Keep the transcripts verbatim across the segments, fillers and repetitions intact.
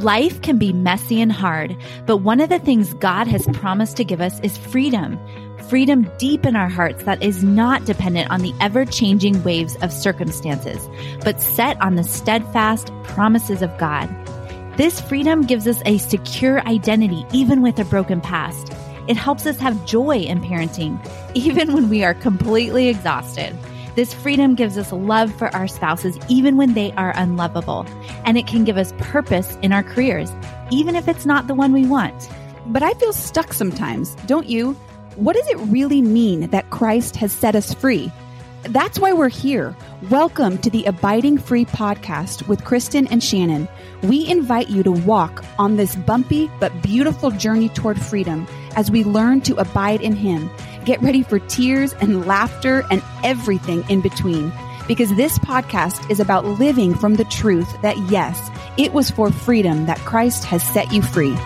Life can be messy and hard, but one of the things God has promised to give us is freedom. Freedom deep in our hearts that is not dependent on the ever-changing waves of circumstances, but set on the steadfast promises of God. This freedom gives us a secure identity, even with a broken past. It helps us have joy in parenting, even when we are completely exhausted. This freedom gives us love for our spouses, even when they are unlovable. And it can give us purpose in our careers, even if it's not the one we want. But I feel stuck sometimes, don't you? What does it really mean that Christ has set us free? That's why we're here. Welcome to the Abiding Free podcast with Kristen and Shannon. We invite you to walk on this bumpy but beautiful journey toward freedom as we learn to abide in Him. Get ready for tears and laughter and everything in between, because this podcast is about living from the truth that, yes, it was for freedom that Christ has set you free.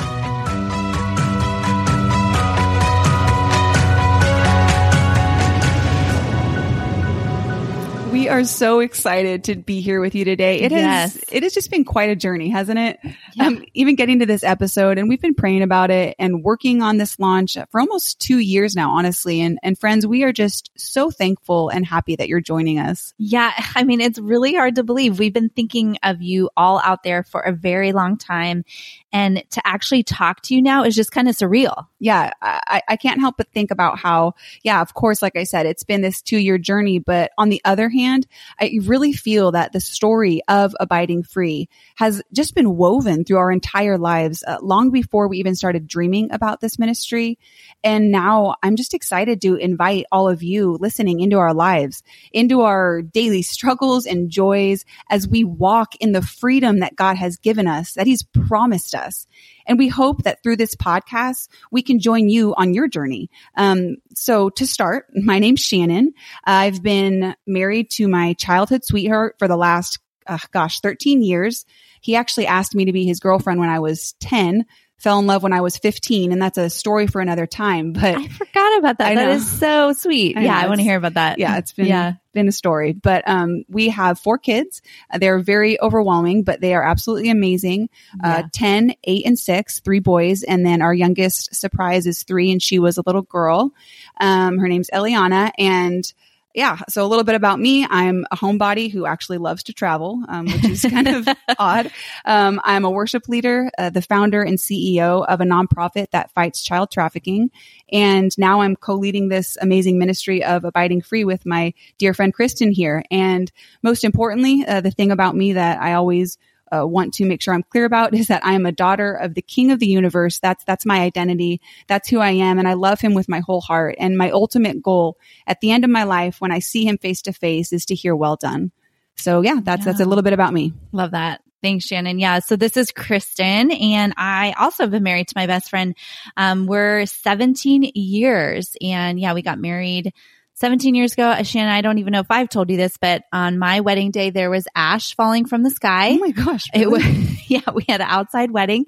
We are so excited to be here with you today. It yes. has, it has just been quite a journey, hasn't it? Yeah. Um, even getting to this episode, and we've been praying about it and working on this launch for almost two years now, honestly. And, and friends, we are just so thankful and happy that you're joining us. Yeah. I mean, it's really hard to believe. We've been thinking of you all out there for a very long time. And to actually talk to you now is just kind of surreal. Yeah. I, I can't help but think about how, yeah, of course, like I said, it's been this two year journey, but on the other hand, I really feel that the story of Abiding Free has just been woven through our entire lives, uh, long before we even started dreaming about this ministry. And now I'm just excited to invite all of you listening into our lives, into our daily struggles and joys as we walk in the freedom that God has given us, that He's promised us. And we hope that through this podcast, we can join you on your journey. Um, so to start, my name's Shannon. I've been married to my childhood sweetheart for the last, uh, gosh, thirteen years. He actually asked me to be his girlfriend when I was ten, fell in love when I was fifteen. And that's a story for another time. But I forgot about that. I That know. is so sweet. I Yeah, know. I want to hear about that. Yeah, it's been, Yeah. been a story. But um, we have four kids. Uh, they're very overwhelming, but they are absolutely amazing. Uh, Yeah. ten, eight, and six, three boys. And then our youngest surprise is three, and she was a little girl. Um, her name's Eliana. And yeah, so a little bit about me. I'm a homebody who actually loves to travel, um, which is kind of odd. Um, I'm a worship leader, uh, the founder and C E O of a nonprofit that fights child trafficking. And now I'm co-leading this amazing ministry of Abiding Free with my dear friend Kristen here. And most importantly, uh, the thing about me that I always Uh, want to make sure I'm clear about is that I am a daughter of the King of the universe. That's, that's my identity. That's who I am. And I love Him with my whole heart. And my ultimate goal at the end of my life, when I see Him face to face, is to hear, well done. So yeah, that's, Yeah. that's a little bit about me. Love that. Thanks, Shannon. Yeah. So this is Kristen, and I also have been married to my best friend. Um, we're seventeen years, and yeah, we got married seventeen years ago. Shannon, I don't even know if I've told you this, but on my wedding day, there was ash falling from the sky. Oh my gosh. It Really? was, yeah, we had an outside wedding,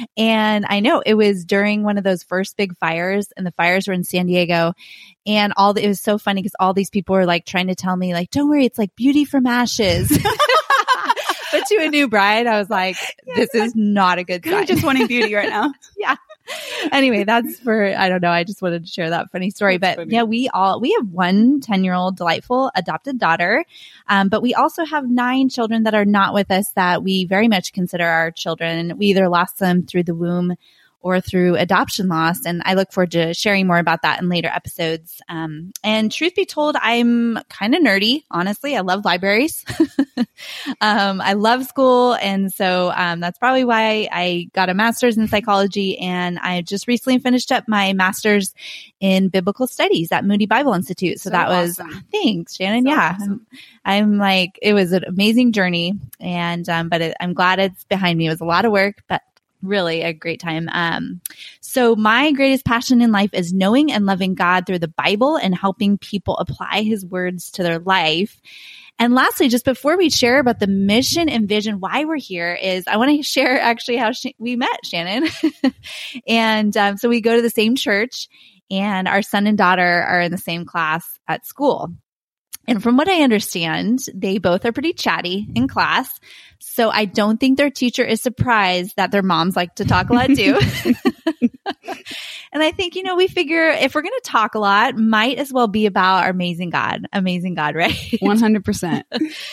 and I know it was during one of those first big fires, and the fires were in San Diego. And all the, it was so funny because all these people were like trying to tell me like, don't worry, it's like beauty from ashes. But to a new bride, I was like, this Yeah, is not a good sign. I'm just wanting beauty right now. Yeah. Anyway, that's for, I don't know. I just wanted to share that funny story. That's but funny. yeah, we all, we have one ten year old delightful adopted daughter. Um, but we also have nine children that are not with us that we very much consider our children. We either lost them through the womb or through adoption loss. And I look forward to sharing more about that in later episodes. Um, and truth be told, I'm kind of nerdy. Honestly, I love libraries. um, I love school. And so um, that's probably why I got a master's in psychology. And I just recently finished up my master's in biblical studies at Moody Bible Institute. So, So that was, awesome. thanks, Shannon. So yeah. awesome. I'm, I'm like, it was an amazing journey. And, um, but it, I'm glad it's behind me. It was a lot of work, but really a great time. Um, so my greatest passion in life is knowing and loving God through the Bible and helping people apply His words to their life. And lastly, just before we share about the mission and vision, why we're here is I want to share actually how Sh- we met, Shannon. and um, so we go to the same church, and our son and daughter are in the same class at school. And from what I understand, they both are pretty chatty in class. So I don't think their teacher is surprised that their moms like to talk a lot too. And I think, you know, we figure if we're going to talk a lot, might as well be about our amazing God, amazing God, right? one hundred percent.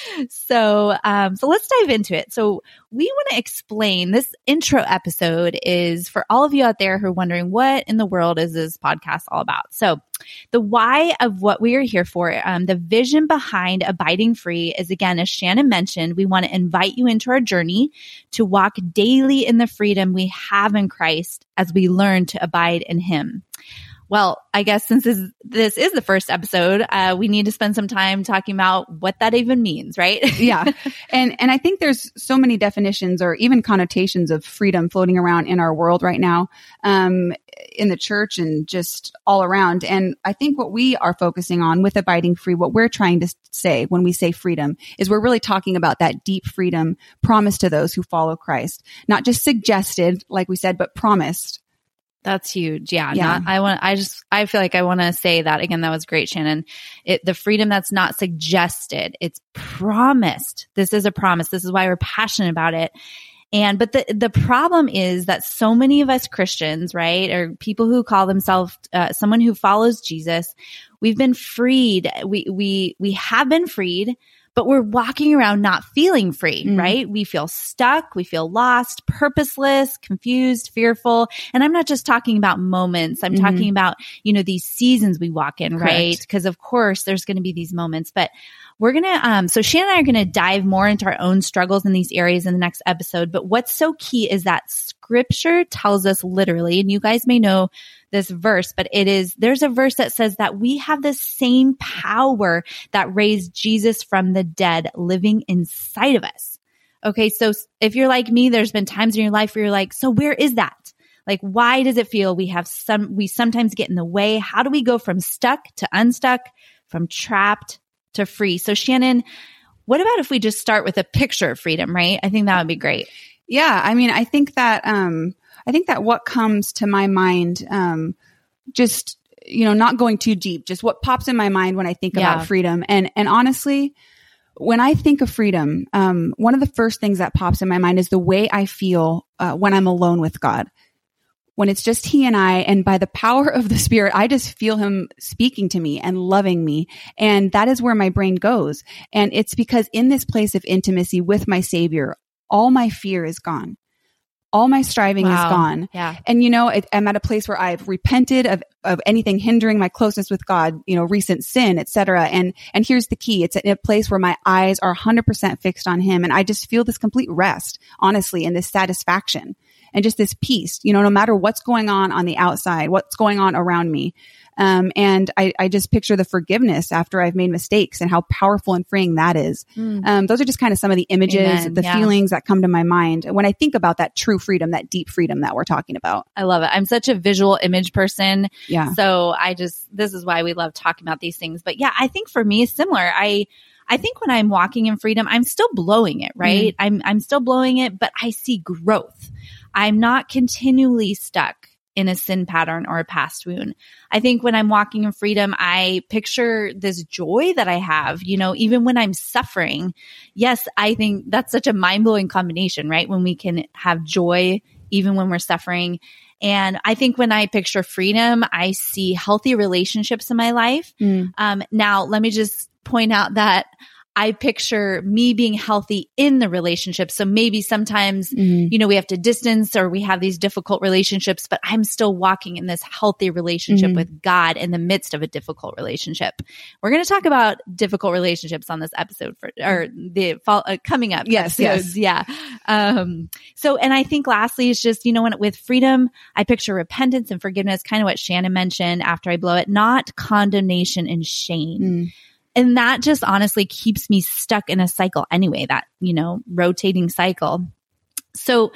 So, um, so let's dive into it. So we want to explain this intro episode is for all of you out there who are wondering what in the world is this podcast all about? So the why of what we are here for, um, the vision behind Abiding Free is, again, as Shannon mentioned, we want to invite you into our journey to walk daily in the freedom we have in Christ as we learn to abide in Him. Well, I guess since this, this is the first episode, uh, we need to spend some time talking about what that even means, right? Yeah. And, and I think there's so many definitions or even connotations of freedom floating around in our world right now, um, in the church and just all around. And I think what we are focusing on with Abiding Free, what we're trying to say when we say freedom is we're really talking about that deep freedom promised to those who follow Christ, not just suggested, like we said, but promised. That's huge. Yeah. Yeah. Not, I want, I just, I feel like I want to say that again. That was great, Shannon. It, the freedom that's not suggested, it's promised. This is a promise. This is why we're passionate about it. And, but the, the problem is that so many of us Christians, right, or people who call themselves, uh, someone who follows Jesus, we've been freed. We, we, we have been freed, but we're walking around not feeling free, mm. right? We feel stuck. We feel lost, purposeless, confused, fearful. And I'm not just talking about moments. I'm mm-hmm. talking about, you know, these seasons we walk in, Correct. Right? Because of course there's going to be these moments, but we're going to, um, so Shannon and I are going to dive more into our own struggles in these areas in the next episode. But what's so key is that scripture tells us literally, and you guys may know this verse, but it is, there's a verse that says that we have the same power that raised Jesus from the dead living inside of us. Okay. So if you're like me, there's been times in your life where you're like, so where is that? Like, why does it feel we have some, we sometimes get in the way? How do we go from stuck to unstuck, from trapped to free? So Shannon, what about if we just start with a picture of freedom, right? I think that would be great. Yeah. I mean, I think that, um, I think that what comes to my mind, um, just, you know, not going too deep, just what pops in my mind when I think yeah. about freedom. And, and honestly, when I think of freedom, um, one of the first things that pops in my mind is the way I feel, uh, when I'm alone with God. When it's just He and I, and by the power of the Spirit, I just feel Him speaking to me and loving me. And that is where my brain goes. And it's because in this place of intimacy with my Savior, all my fear is gone. All my striving wow. is gone. Yeah. And, you know, it, I'm at a place where I've repented of, of anything hindering my closeness with God, you know, recent sin, et cetera. And, and here's the key. It's in a place where my eyes are one hundred percent fixed on Him. And I just feel this complete rest, honestly, and this satisfaction and just this peace, you know, no matter what's going on on the outside, what's going on around me. Um, and I, I just picture the forgiveness after I've made mistakes and how powerful and freeing that is. Mm. Um, those are just kind of some of the images, Amen. the yeah. feelings that come to my mind when I think about that true freedom, that deep freedom that we're talking about. I love it. I'm such a visual image person. Yeah. So I just, this is why we love talking about these things. But yeah, I think for me it's similar. I, I think when I'm walking in freedom, I'm still blowing it, right? Mm. I'm, I'm still blowing it, but I see growth. I'm not continually stuck in a sin pattern or a past wound. I think when I'm walking in freedom, I picture this joy that I have, you know, even when I'm suffering. Yes, I think that's such a mind-blowing combination, right? When we can have joy even when we're suffering. And I think when I picture freedom, I see healthy relationships in my life. Mm. Um, now, let me just point out that I picture me being healthy in the relationship. So maybe sometimes, mm-hmm. you know, we have to distance or we have these difficult relationships, but I'm still walking in this healthy relationship mm-hmm. with God in the midst of a difficult relationship. We're going to talk about difficult relationships on this episode for, or the fall, uh, coming up. Yes. Episodes. Yes. Yeah. Um, so, and I think lastly, it's just, you know, when with freedom, I picture repentance and forgiveness, kind of what Shannon mentioned after I blow it, not condemnation and shame. Mm. And that just honestly keeps me stuck in a cycle anyway, that, you know, rotating cycle. So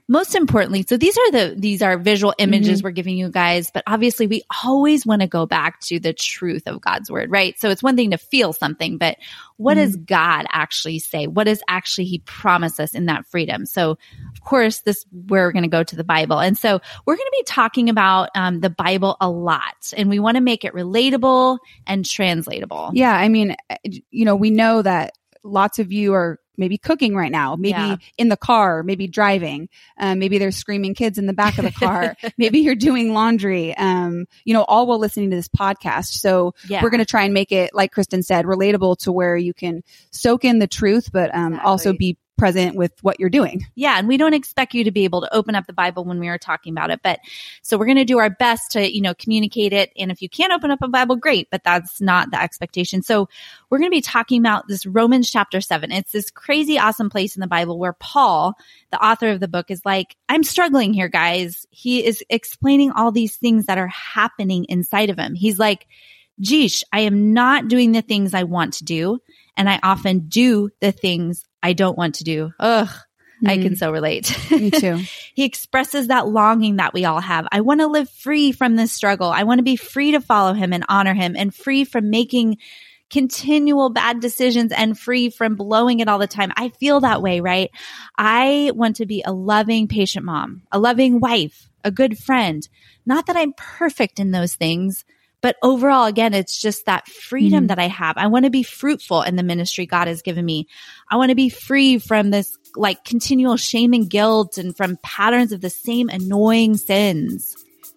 most importantly, so these are the, these are visual images Mm-hmm. we're giving you guys, but obviously we always want to go back to the truth of God's word, right? So it's one thing to feel something, but what Mm-hmm. does God actually say? What does actually he promise us in that freedom? So of course, this, we're going to go to the Bible. And so we're going to be talking about um, the Bible a lot, and we want to make it relatable and translatable. Yeah. I mean, you know, we know that lots of you are maybe cooking right now, maybe Yeah. in the car, maybe driving, um, maybe there's screaming kids in the back of the car, maybe you're doing laundry, um, you know, all while listening to this podcast. So Yeah. we're going to try and make it, like Kristen said, relatable to where you can soak in the truth, but um, Exactly. also be present with what you're doing. Yeah. And we don't expect you to be able to open up the Bible when we are talking about it. But so we're going to do our best to, you know, communicate it. And if you can't open up a Bible, great, but that's not the expectation. So we're going to be talking about this Romans chapter seven. It's this crazy, awesome place in the Bible where Paul, the author of the book, is like, I'm struggling here, guys. He is explaining all these things that are happening inside of him. He's like, geesh, I am not doing the things I want to do. And I often do the things I don't want to do. Ugh, mm-hmm. I can so relate. Me too. He expresses that longing that we all have. I want to live free from this struggle. I want to be free to follow him and honor him, and free from making continual bad decisions, and free from blowing it all the time. I feel that way, right? I want to be a loving, patient mom, a loving wife, a good friend. Not that I'm perfect in those things, but overall, again, it's just that freedom mm-hmm. that I have. I want to be fruitful in the ministry God has given me. I want to be free from this like continual shame and guilt, and from patterns of the same annoying sins.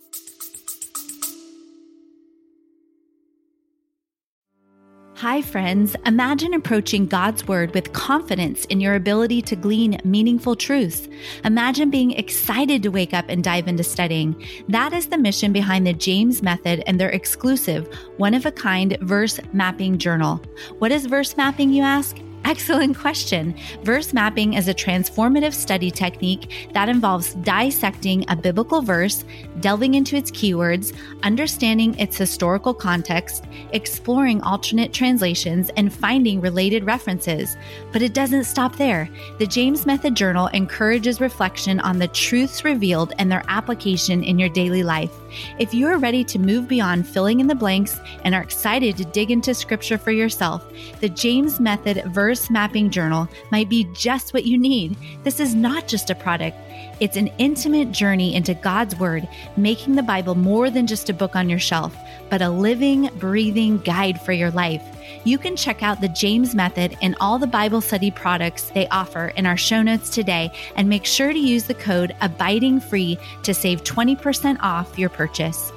Hi, friends. Imagine approaching God's Word with confidence in your ability to glean meaningful truths. Imagine being excited to wake up and dive into studying. That is the mission behind the James Method and their exclusive, one-of-a-kind verse mapping journal. What is verse mapping, you ask? Excellent question. Verse mapping is a transformative study technique that involves dissecting a biblical verse, delving into its keywords, understanding its historical context, exploring alternate translations, and finding related references. But it doesn't stop there. The James Method Journal encourages reflection on the truths revealed and their application in your daily life. If you are ready to move beyond filling in the blanks and are excited to dig into scripture for yourself, the James Method Verse Mapping Journal might be just what you need. This is not just a product. It's an intimate journey into God's Word, making the Bible more than just a book on your shelf, but a living, breathing guide for your life. You can check out the James Method and all the Bible study products they offer in our show notes today, and make sure to use the code ABIDINGFREE to save twenty percent off your purchase.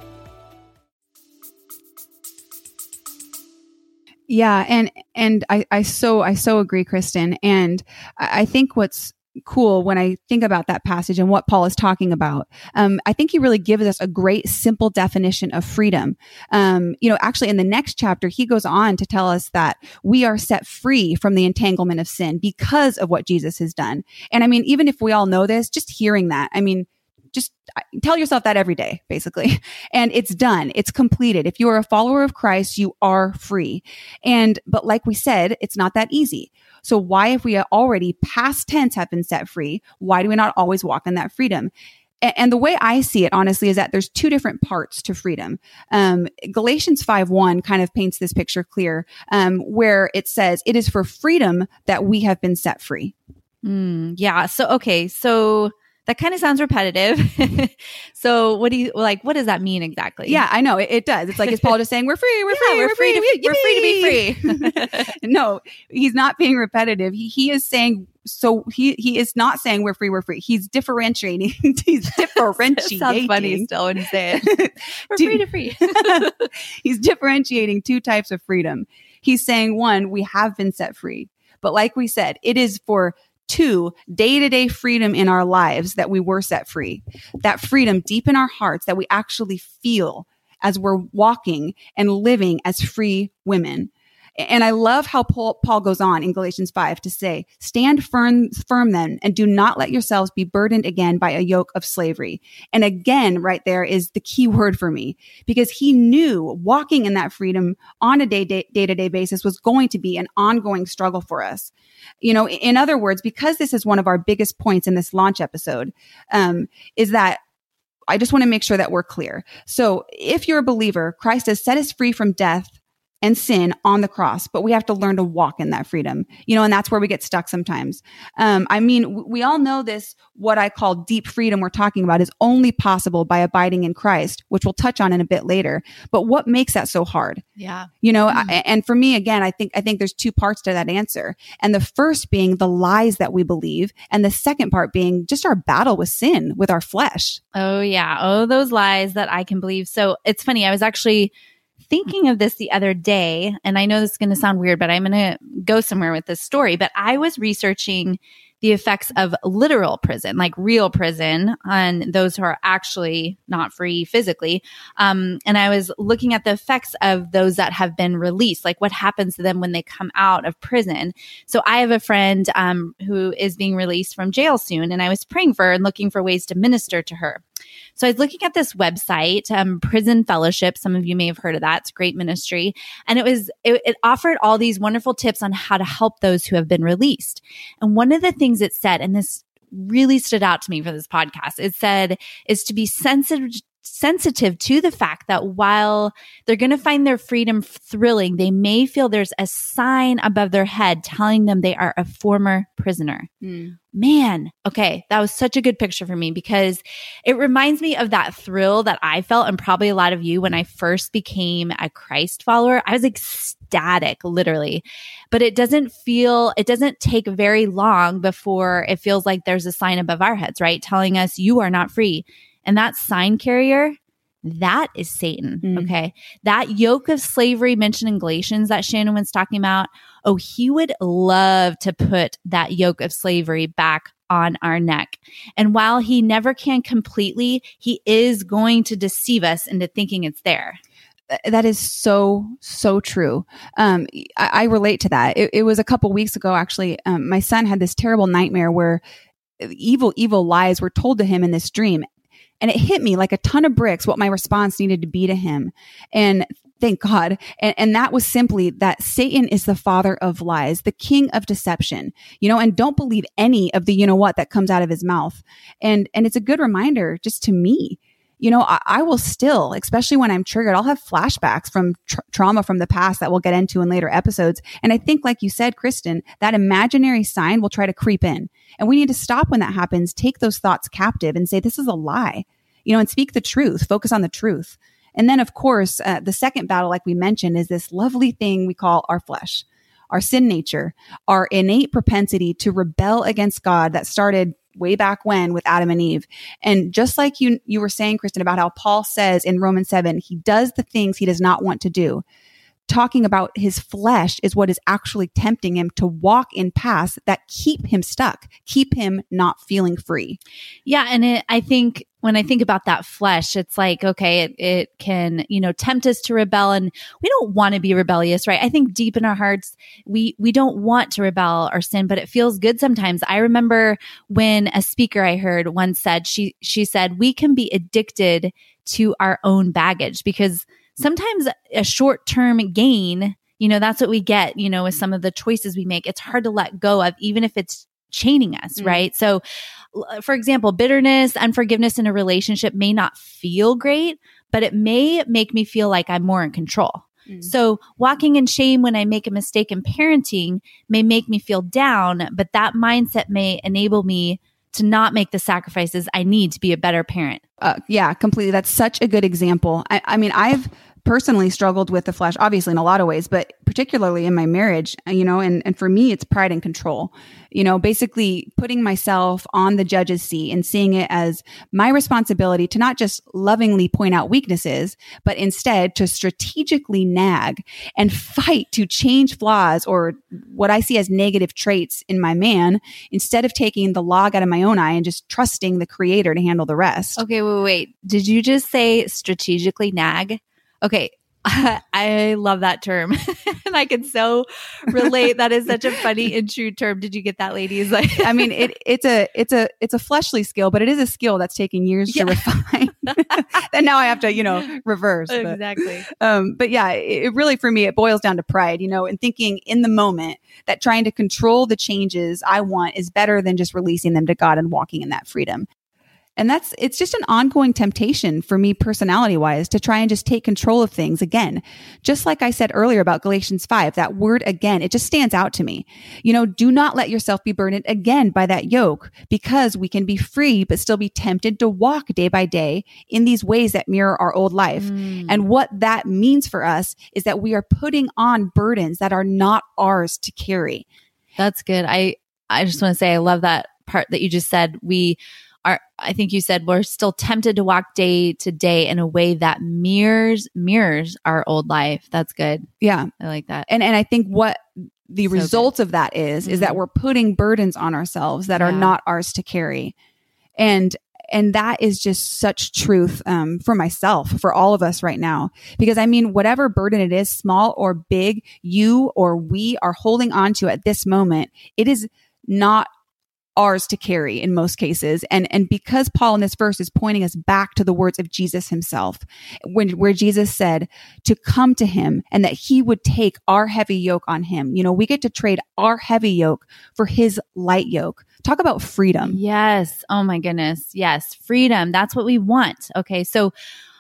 Yeah. And, and I, I so, I so agree, Kristen. And I, I think what's cool when I think about that passage and what Paul is talking about, um, I think he really gives us a great, simple definition of freedom. Um, you know, actually in the next chapter, he goes on to tell us that we are set free from the entanglement of sin because of what Jesus has done. And I mean, even if we all know this, just hearing that, I mean, just tell yourself that every day, basically. And it's done. It's completed. If you are a follower of Christ, you are free. And, but like we said, it's not that easy. So why, if we are already past tense have been set free, why do we not always walk in that freedom? And, and the way I see it, honestly, is that there's two different parts to freedom. Um, Galatians five one kind of paints this picture clear, um, where it says, it is for freedom that we have been set free. Mm, yeah. So, okay. So, that kind of sounds repetitive. So what do you, like, what does that mean exactly? Yeah, I know. It, it does. It's like, is Paul just saying, we're free, we're yeah, free, we're, we're free, free, to, we're free to be free. No, he's not being repetitive. He, he is saying, so he, he is not saying we're free, we're free. He's differentiating. He's differentiating. Sounds funny still when you say it. We're free to free. He's differentiating two types of freedom. He's saying, one, we have been set free. But like we said, it is for two, day-to-day freedom in our lives that we were set free. That freedom deep in our hearts that we actually feel as we're walking and living as free women. And I love how Paul, Paul goes on in Galatians five to say, stand firm, firm then, and do not let yourselves be burdened again by a yoke of slavery. And again, right there is the key word for me, because he knew walking in that freedom on a day, day, day-to-day basis was going to be an ongoing struggle for us. You know, in other words, because this is one of our biggest points in this launch episode, um, is that I just want to make sure that we're clear. So if you're a believer, Christ has set us free from death and sin on the cross, but we have to learn to walk in that freedom, you know, and that's where we get stuck sometimes. Um, I mean, we all know this, what I call deep freedom we're talking about is only possible by abiding in Christ, which we'll touch on in a bit later. But what makes that so hard? Yeah. You know, mm-hmm. I, and for me, again, I think, I think there's two parts to that answer. And the first being the lies that we believe. And the second part being just our battle with sin, with our flesh. Oh yeah. Oh, those lies that I can believe. So it's funny. I was actually thinking of this the other day, and I know this is going to sound weird, but I'm going to go somewhere with this story. But I was researching the effects of literal prison, like real prison, on those who are actually not free physically. Um, and I was looking at the effects of those that have been released, like what happens to them when they come out of prison. So I have a friend um, who is being released from jail soon, and I was praying for her and looking for ways to minister to her. So I was looking at this website, um, Prison Fellowship. Some of you may have heard of that. It's a great ministry. And it was, it, it offered all these wonderful tips on how to help those who have been released. And one of the things it said, and this really stood out to me for this podcast, it said, is to be sensitive sensitive to the fact that while they're going to find their freedom thrilling, they may feel there's a sign above their head telling them they are a former prisoner. Mm. Man, okay, that was such a good picture for me, because it reminds me of that thrill that I felt, and probably a lot of you, when I first became a Christ follower. I was ecstatic, literally. But it doesn't feel, it doesn't take very long before it feels like there's a sign above our heads, right? Telling us you are not free. And that sign carrier, that is Satan, mm. okay? That yoke of slavery mentioned in Galatians that Shannon was talking about, oh, he would love to put that yoke of slavery back on our neck. And while he never can completely, he is going to deceive us into thinking it's there. That is so, so true. Um, I, I relate to that. It, it was a couple weeks ago, actually. Um, my son had this terrible nightmare where evil, evil lies were told to him in this dream. And it hit me like a ton of bricks what my response needed to be to him. And thank God. And, and that was simply that Satan is the father of lies, the king of deception, you know, and don't believe any of the, you know what, that comes out of his mouth. And, and it's a good reminder just to me, you know, I, I will still, especially when I'm triggered, I'll have flashbacks from tra- trauma from the past that we'll get into in later episodes. And I think, like you said, Kristen, that imaginary sign will try to creep in. And we need to stop when that happens, take those thoughts captive and say, this is a lie, you know, and speak the truth, focus on the truth. And then, of course, uh, the second battle, like we mentioned, is this lovely thing we call our flesh, our sin nature, our innate propensity to rebel against God that started way back when with Adam and Eve. And just like you, you were saying, Kristen, about how Paul says in Romans seven, he does the things he does not want to do. Talking about his flesh is what is actually tempting him to walk in paths that keep him stuck, keep him not feeling free. Yeah. And it, I think when I think about that flesh, it's like, okay, it, it can, you know, tempt us to rebel, and we don't want to be rebellious, right? I think deep in our hearts, we, we don't want to rebel or sin, but it feels good sometimes. I remember when a speaker I heard once said, she, she said, we can be addicted to our own baggage, because sometimes a short-term gain, you know, that's what we get, you know, with some of the choices we make. It's hard to let go of, even if it's chaining us, mm. right? So, for example, bitterness, unforgiveness in a relationship may not feel great, but it may make me feel like I'm more in control. Mm. So walking in shame when I make a mistake in parenting may make me feel down, but that mindset may enable me to not make the sacrifices I need to be a better parent. Uh, yeah, completely. That's such a good example. I, I mean, I've personally struggled with the flesh, obviously in a lot of ways, but particularly in my marriage, you know, and, and for me, it's pride and control, you know, basically putting myself on the judge's seat and seeing it as my responsibility to not just lovingly point out weaknesses, but instead to strategically nag and fight to change flaws or what I see as negative traits in my man, instead of taking the log out of my own eye and just trusting the creator to handle the rest. Okay, wait, wait. Did you just say strategically nag? Okay, I love that term. And I can so relate. That is such a funny and true term. Did you get that, ladies? Like, I mean, it, it's a, it's a, it's a fleshly skill, but it is a skill that's taken years yeah. to refine. And now I have to, you know, reverse. But, exactly. Um, but yeah, it, it really, for me, it boils down to pride, you know, and thinking in the moment that trying to control the changes I want is better than just releasing them to God and walking in that freedom. And that's, it's just an ongoing temptation for me personality wise to try and just take control of things again. Just like I said earlier about Galatians five, that word again, it just stands out to me. You know, do not let yourself be burdened again by that yoke, because we can be free, but still be tempted to walk day by day in these ways that mirror our old life. Mm. And what that means for us is that we are putting on burdens that are not ours to carry. That's good. I, I just want to say, I love that part that you just said. We Are, I think you said we're still tempted to walk day to day in a way that mirrors mirrors our old life. That's good. Yeah. I like that. And and I think what the so result good. of that is, mm-hmm. is that we're putting burdens on ourselves that yeah. are not ours to carry. And and that is just such truth um, for myself, for all of us right now. Because I mean, whatever burden it is, small or big, you or we are holding on to at this moment, it is not ours to carry in most cases. And, and because Paul in this verse is pointing us back to the words of Jesus himself, when, where Jesus said to come to him and that he would take our heavy yoke on him. You know, we get to trade our heavy yoke for his light yoke. Talk about freedom. Yes. Oh my goodness. Yes. Freedom. That's what we want. Okay. So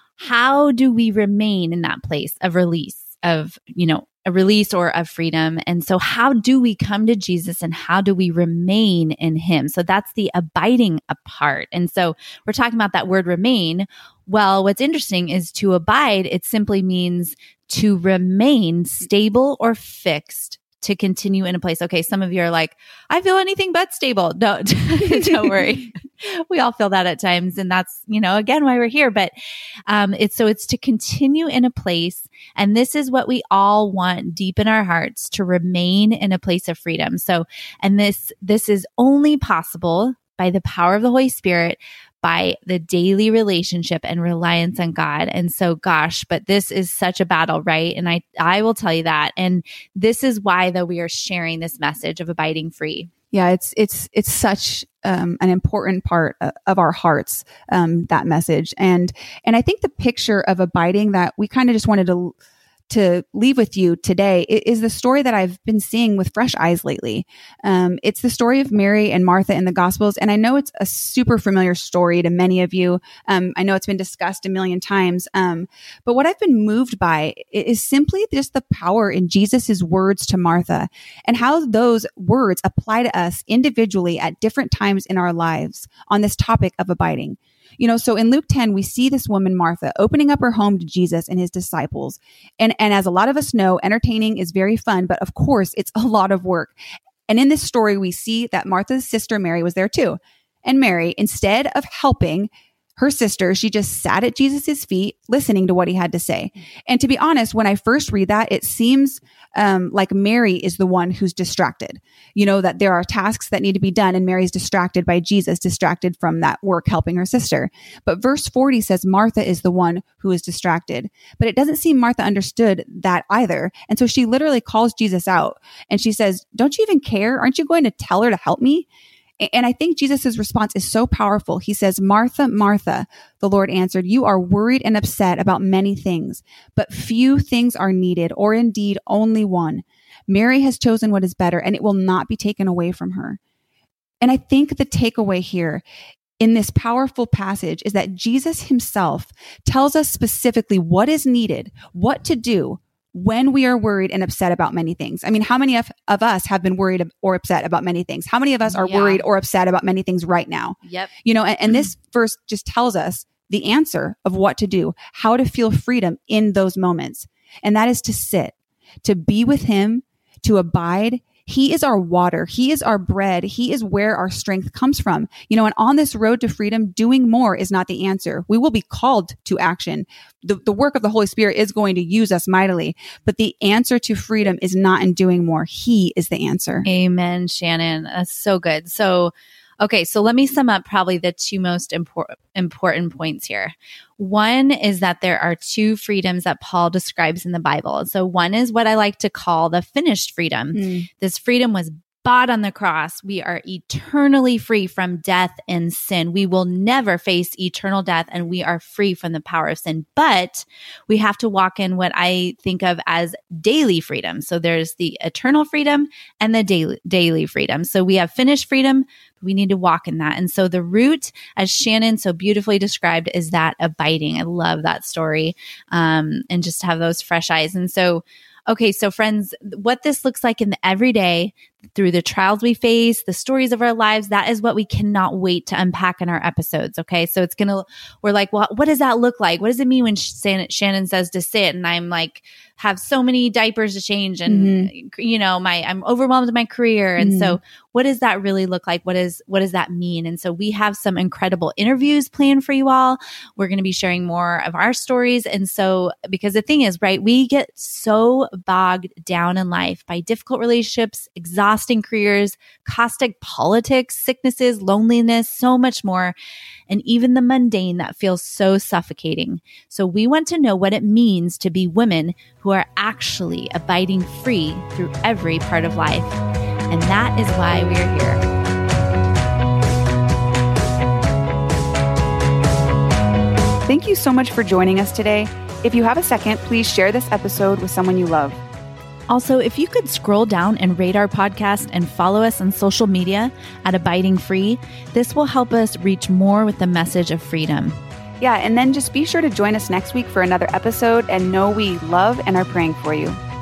how do we remain in that place of release, of, you know, a release or of freedom? And so how do we come to Jesus and how do we remain in him? So that's the abiding apart. And so we're talking about that word remain. Well, what's interesting is to abide, it simply means to remain stable or fixed, to continue in a place. Okay, some of you are like, I feel anything but stable. Don't, don't worry. We all feel that at times. And that's, you know, again, why we're here. But um, it's so it's to continue in a place. And this is what we all want deep in our hearts, to remain in a place of freedom. So, and this, this is only possible by the power of the Holy Spirit, by the daily relationship and reliance on God. And so, gosh, but this is such a battle, right? And I, I will tell you that. And this is why, though, we are sharing this message of abiding free. Yeah, it's, it's, it's such um, an important part of our hearts, um, that message. And, and I think the picture of abiding that we kind of just wanted to to leave with you today is the story that I've been seeing with fresh eyes lately. Um, it's the story of Mary and Martha in the Gospels. And I know it's a super familiar story to many of you. Um, I know it's been discussed a million times. Um, but what I've been moved by is simply just the power in Jesus's words to Martha and how those words apply to us individually at different times in our lives on this topic of abiding. You know, so in Luke ten, we see this woman, Martha, opening up her home to Jesus and his disciples. And, and as a lot of us know, entertaining is very fun, but of course, it's a lot of work. And in this story, we see that Martha's sister, Mary, was there too. And Mary, instead of helping her sister, she just sat at Jesus's feet, listening to what he had to say. And to be honest, when I first read that, it seems um, like Mary is the one who's distracted. You know, that there are tasks that need to be done, and Mary's distracted by Jesus, distracted from that work helping her sister. But verse forty says Martha is the one who is distracted. But it doesn't seem Martha understood that either. And so she literally calls Jesus out and she says, "Don't you even care? Aren't you going to tell her to help me?" And I think Jesus's response is so powerful. He says, "Martha, Martha," the Lord answered, "you are worried and upset about many things, but few things are needed, or indeed only one. Mary has chosen what is better, and it will not be taken away from her." And I think the takeaway here in this powerful passage is that Jesus himself tells us specifically what is needed, what to do when we are worried and upset about many things. I mean, how many of, of us have been worried or upset about many things? How many of us are yeah. worried or upset about many things right now? Yep. You know, and, and this verse just tells us the answer of what to do, how to feel freedom in those moments. And that is to sit, to be with him, to abide. He is our water. He is our bread. He is where our strength comes from. You know, and on this road to freedom, doing more is not the answer. We will be called to action. The, the work of the Holy Spirit is going to use us mightily, but the answer to freedom is not in doing more. He is the answer. Amen, Shannon. That's so good. So Okay, so let me sum up probably the two most impor- important points here. One is that there are two freedoms that Paul describes in the Bible. So one is what I like to call the finished freedom. Mm. This freedom was bought on the cross. We are eternally free from death and sin. We will never face eternal death, and we are free from the power of sin. But we have to walk in what I think of as daily freedom. So there's the eternal freedom and the daily, daily freedom. So we have finished freedom. We need to walk in that. And so the root, as Shannon so beautifully described, is that abiding. I love that story, um, and just to have those fresh eyes. And so okay, so friends, what this looks like in the everyday, through the trials we face, the stories of our lives, that is what we cannot wait to unpack in our episodes. Okay. So it's going to, we're like, well, what does that look like? What does it mean when Shannon says to sit? And I'm like, have so many diapers to change and, mm-hmm. you know, my, I'm overwhelmed in my career. And mm-hmm. so what does that really look like? What is, what does that mean? And so we have some incredible interviews planned for you all. We're going to be sharing more of our stories. And so, because the thing is, right, we get so bogged down in life by difficult relationships, exhausting careers, caustic politics, sicknesses, loneliness, so much more, and even the mundane that feels so suffocating. So we want to know what it means to be women who are actually abiding free through every part of life. And that is why we are here. Thank you so much for joining us today. If you have a second, please share this episode with someone you love. Also, if you could scroll down and rate our podcast and follow us on social media at Abiding Free, this will help us reach more with the message of freedom. Yeah, and then just be sure to join us next week for another episode, and know we love and are praying for you.